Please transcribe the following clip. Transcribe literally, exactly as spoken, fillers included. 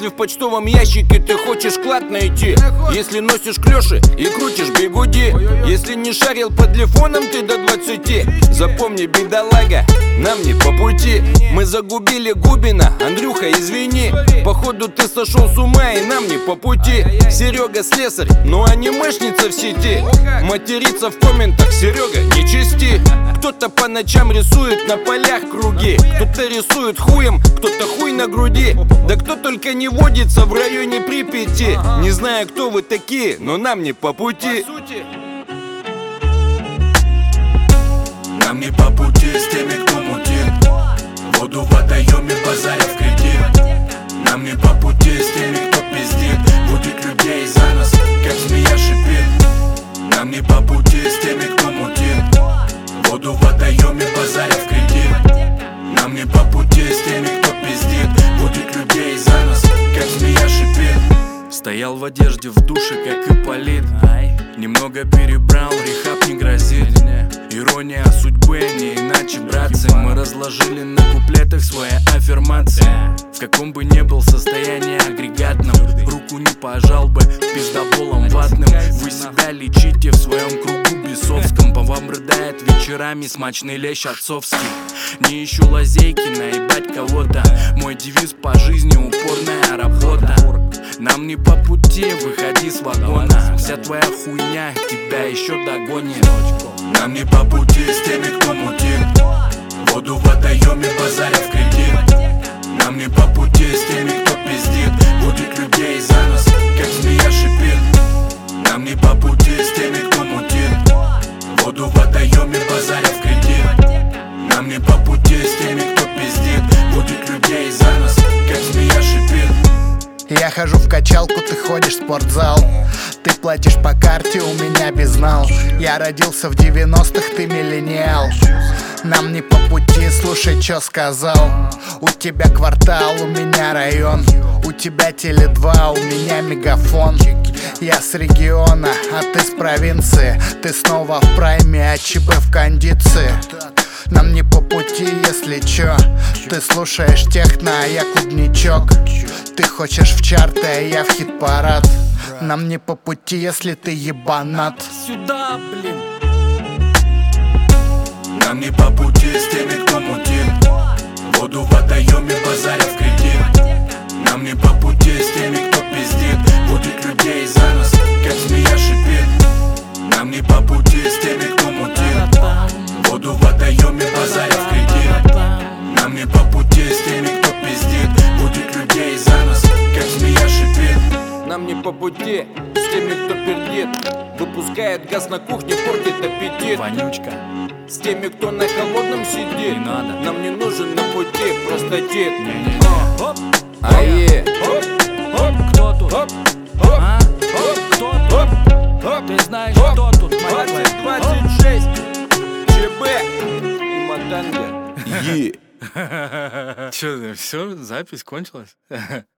Если в почтовом ящике ты хочешь клад найти, если носишь клёши и крутишь бигуди, если не шарил по телефонам ты до двадцати, запомни, бедолага, нам не по пути. Мы загубили Губина, Андрюха, извини. Походу ты сошел с ума и нам не по пути. Серега слесарь, но анимешница в сети. Материться в комментах, Серега, не чести. Кто-то по ночам рисует на полях круги, кто-то рисует хуем, кто-то хуй на груди. Да кто только не водится в районе Припяти. Не знаю, кто вы такие, но нам не по пути. Нам не по пути с теми, кто мутит воду в водоеме, базаря в кредит. Нам не по пути с теми, кто пиздит, будет людей за нас, как змея шипит. Нам не по пути с теми, кто мутит воду в водоеме, базаря в кредит. Нам не по пути с теми, кто пиздит, будет людей за нас, как змея шипит. Стоял в одежде в душе, как Ипполит. Немного перебрал, рехаб не грозит. Ирония судьбы, не иначе, братцы. Мы разложили на куплетах свои аффирмации. В каком бы ни был состоянии агрегатном, руку не пожал бы пиздоболом ватным. Вы себя лечите в своем кругу бесовском. По вам рыдает вечерами смачный лещ отцовский. Не ищу лазейки, наебать кого-то. Мой девиз по жизни — упорная работа. Нам не по пути, выходи с вагона. Вся твоя хуйня тебя еще догонит. Нам не по пути с теми, кто мутит воду в водоеме, базаря в кредит. Нам не по пути с теми, кто пиздит, будет людей за нас, как змея шипит. Нам не по пути с теми, кто мутит воду в водоеме, базаря в кредит. Нам не по пути с теми, кто пиздит, будет людей за нас, как змея шипит. Я хожу в качалку, ты ходишь в спортзал. Ты платишь по карте, у меня безнал. Я родился в девяностых, ты миллениал. Нам не по пути, слушай, чё сказал. У тебя квартал, у меня район. У тебя теле два, у меня мегафон. Я с региона, а ты с провинции. Ты снова в прайме, а ЧП в кондиции. Нам не по пути, если чё. Ты слушаешь техно, а я клубничок. Ты хочешь в чарты, а я в хит-парад. Нам не по пути, если ты ебанат. Сюда, блин. Нам не по пути с теми, кто мутит воду в водоеме, базаря в кредит. Нам не по пути с теми, кто пиздит, будет людей за нас, как змея шипит. Нам не по пути с теми, кто мутит воду в водоеме, базаря в кредит. Нам не по пути с теми, кто пиздит, будет людей за нас, как змея шипит. Нам не по пути с теми, кто пердит, выпускает газ на кухне, портит аппетит. Вонючка. С теми, кто на холодном сидит, Не надо. нам не нужен на пути простатит. Не-не-не. Оп, Ае, оп, кто тут? оп, А? Кто тут? оп, Ты знаешь, кто тут, мать твою? двадцать двадцать шесть, ЧБ и Матанга. Е. Че, все, запись кончилась?